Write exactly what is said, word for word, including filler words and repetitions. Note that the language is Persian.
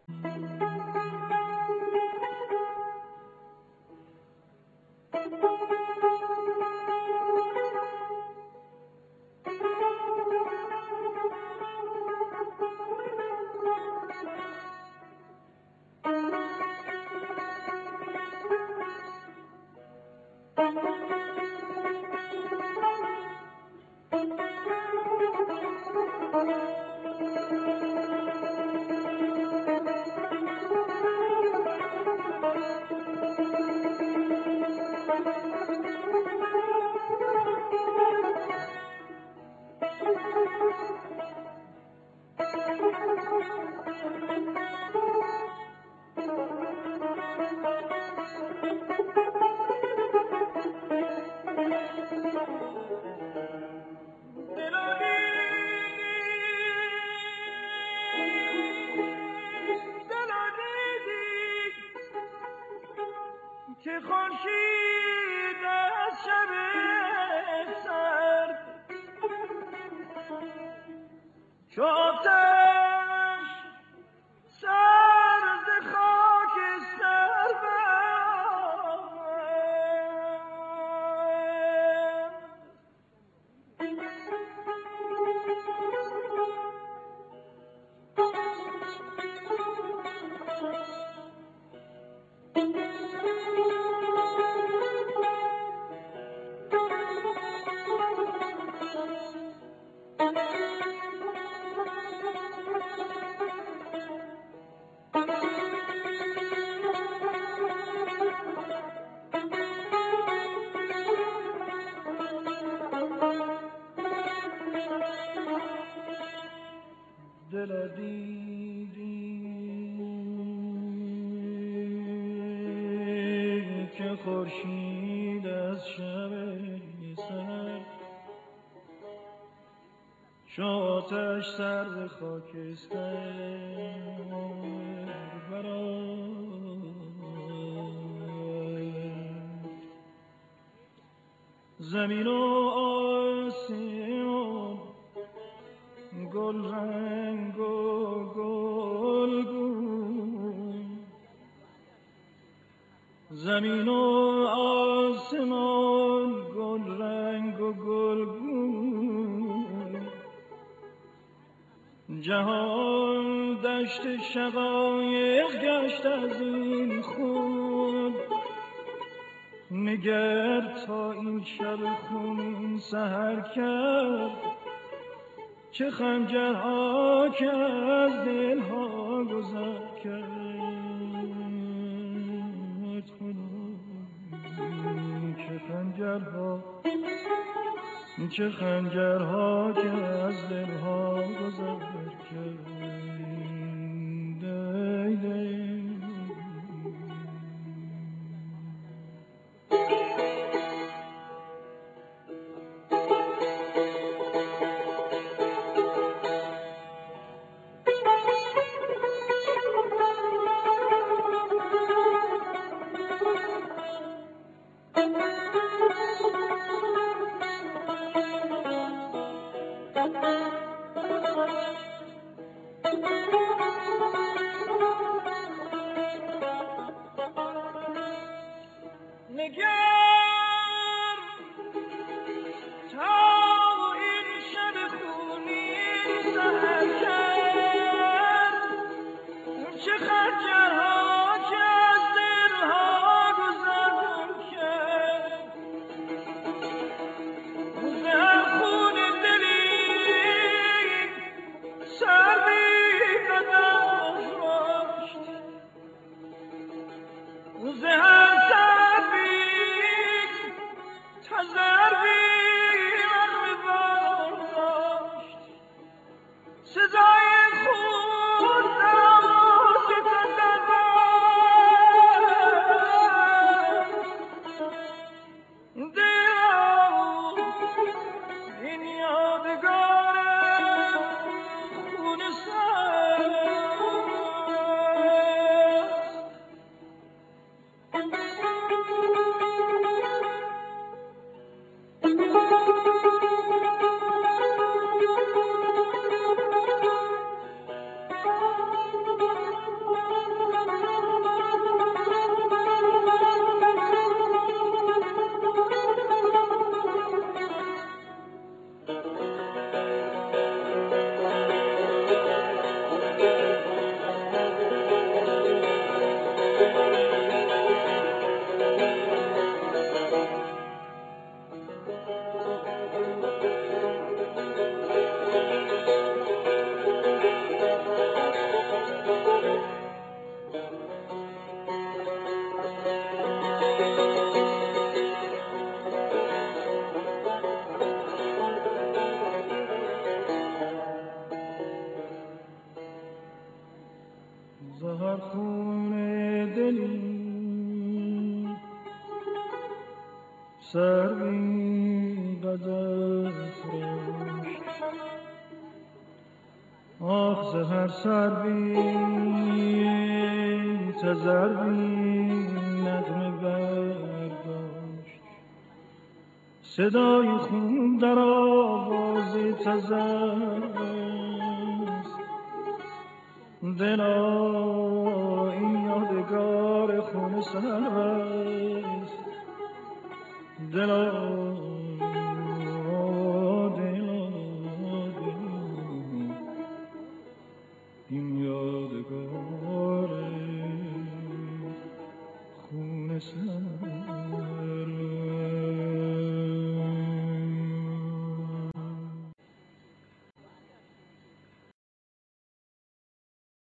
که خورشید از شب سرد چو آتش سرد خاکستر دل دیدی که خورشید از شب سر چو آتش سر خاکستر زمین و آسمان گل رنگ و گلگون زمین و آسمان گل رنگ و گلگون جهان دشت شقایق گشت از این خون نگر تا این شب خون سحر کرد چه خنجرها که از دلها گذر کرد چه خنجرها چه خنجرها که از دلها گذر کرد دی دی سزای خود را ستندن زهر خون دلی سروی غزل فرشت آخ زهر سروی تزروی نغمه برداشت صدای خون در آواز تزر دلا این یادگار خون سرست دلا دلا دلا این یادگار خون سرست